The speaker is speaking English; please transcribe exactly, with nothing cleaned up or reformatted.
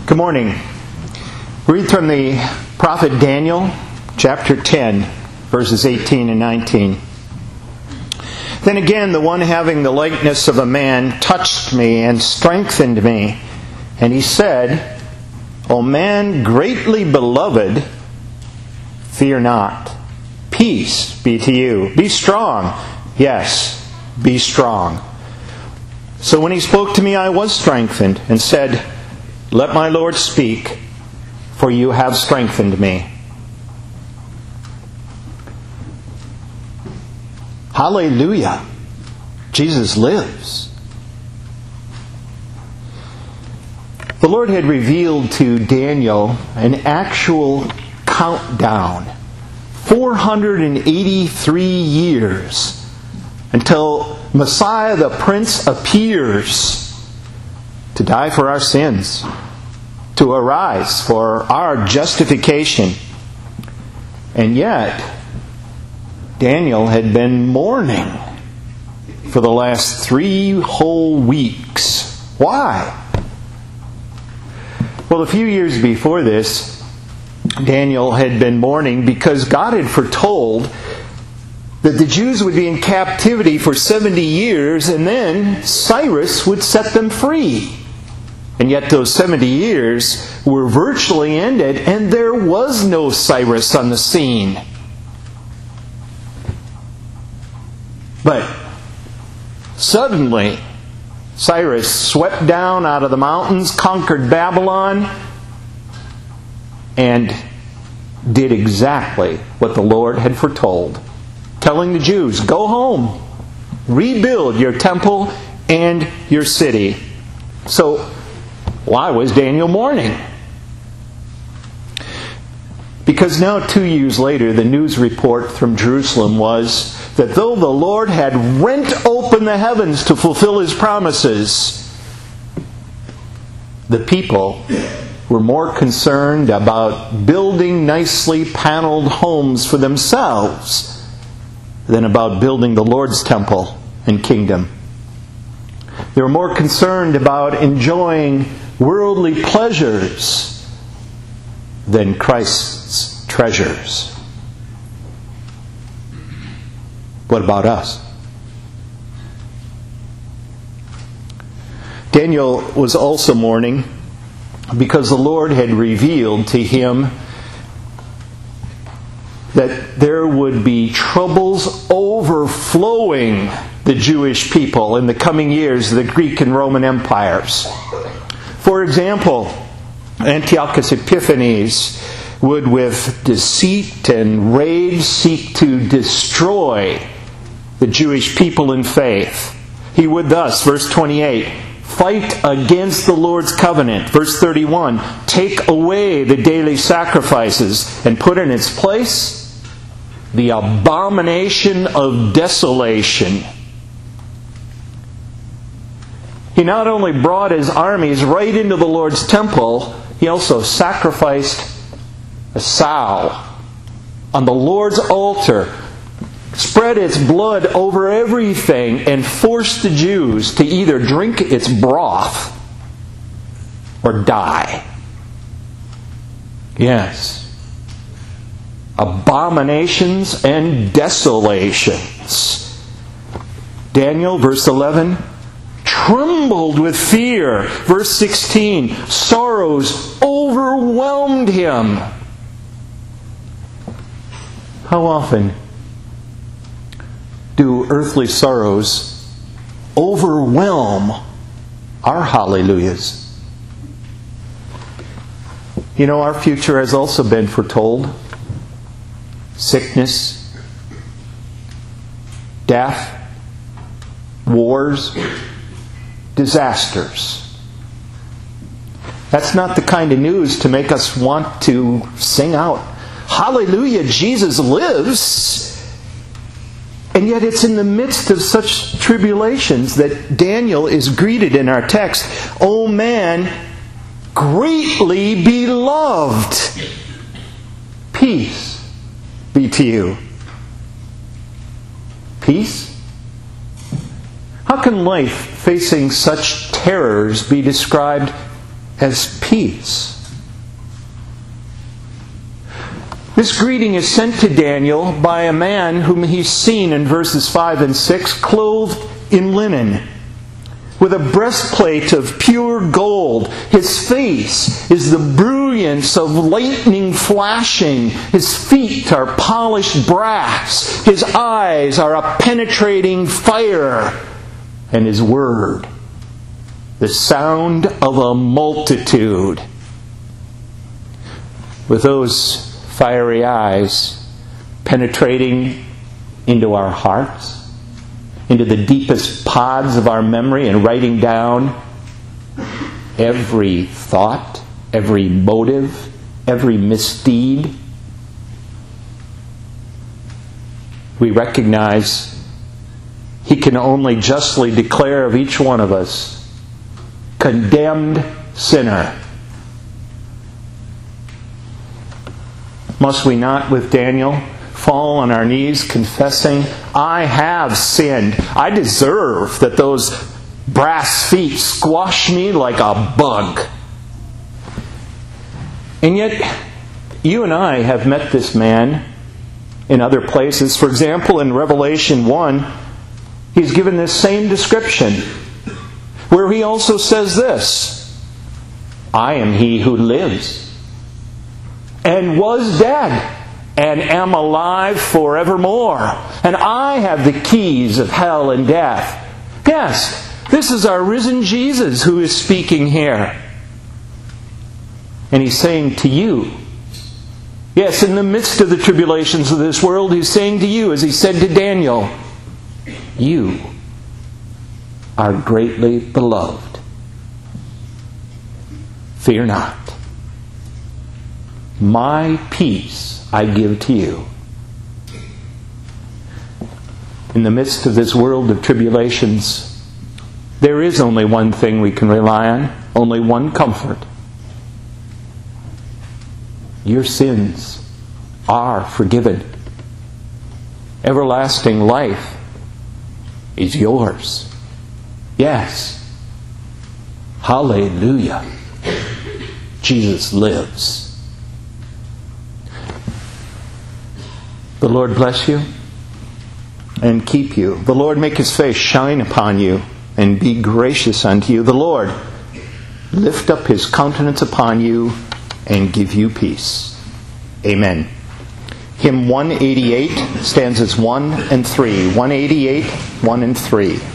Good morning. Read from the prophet Daniel, chapter ten, verses eighteen and nineteen. Then again, the one having the likeness of a man touched me and strengthened me. And he said, O man greatly beloved, fear not. Peace be to you. Be strong. Yes, be strong. So when he spoke to me, I was strengthened and said, Let my Lord speak, for you have strengthened me. Hallelujah. Jesus lives. The Lord had revealed to Daniel an actual countdown. four hundred eighty-three years until Messiah the Prince appears to die for our sins, to arise for our justification. And yet, Daniel had been mourning for the last three whole weeks. Why? Well, a few years before this, Daniel had been mourning because God had foretold that the Jews would be in captivity for seventy years and then Cyrus would set them free. And yet those seventy years were virtually ended and there was no Cyrus on the scene. But suddenly, Cyrus swept down out of the mountains, conquered Babylon, and did exactly what the Lord had foretold, telling the Jews, go home, rebuild your temple and your city. So, why was Daniel mourning? Because now, two years later, the news report from Jerusalem was that though the Lord had rent open the heavens to fulfill His promises, the people were more concerned about building nicely paneled homes for themselves than about building the Lord's temple and kingdom. They were more concerned about enjoying worldly pleasures than Christ's treasures. What about us? Daniel was also mourning because the Lord had revealed to him that there would be troubles overflowing the Jewish people in the coming years of the Greek and Roman empires. For example, Antiochus Epiphanes would with deceit and rage seek to destroy the Jewish people in faith. He would thus, verse twenty-eight, fight against the Lord's covenant. Verse thirty-one, take away the daily sacrifices and put in its place the abomination of desolation. He not only brought his armies right into the Lord's temple, he also sacrificed a sow on the Lord's altar, spread its blood over everything, and forced the Jews to either drink its broth or die. Yes. Abominations and desolations. Daniel, verse eleven, trembled with fear. Verse sixteen, sorrows overwhelmed him. How often do earthly sorrows overwhelm our hallelujahs? You know, our future has also been foretold. Sickness, death, wars, disasters. That's not the kind of news to make us want to sing out, hallelujah, Jesus lives. And yet it's in the midst of such tribulations that Daniel is greeted in our text. O man, greatly beloved, peace be to you. Peace? How can life facing such terrors be described as peace. This greeting is sent to Daniel by a man whom he's seen in verses five and six, clothed in linen, with a breastplate of pure gold. His face is the brilliance of lightning flashing. His feet are polished brass. His eyes are a penetrating fire. And his word, the sound of a multitude. With those fiery eyes penetrating into our hearts, into the deepest pods of our memory, and writing down every thought, every motive, every misdeed. We recognize He can only justly declare of each one of us, condemned sinner. Must we not, with Daniel, fall on our knees confessing, I have sinned. I deserve that those brass feet squash me like a bug. And yet, you and I have met this man in other places. For example, in Revelation one, he's given this same description, where he also says this, I am he who lives and was dead, and am alive forevermore. And I have the keys of hell and death. Yes, this is our risen Jesus who is speaking here. And He's saying to you, yes, in the midst of the tribulations of this world, He's saying to you, as He said to Daniel, you are greatly beloved. Fear not. My peace I give to you. In the midst of this world of tribulations, there is only one thing we can rely on, only one comfort. Your sins are forgiven. Everlasting life is yours. Yes. Hallelujah. Jesus lives. The Lord bless you and keep you. The Lord make His face shine upon you and be gracious unto you. The Lord lift up His countenance upon you and give you peace. Amen. Hymn one eighty-eight, stanzas one and three. one eighty-eight, one and three.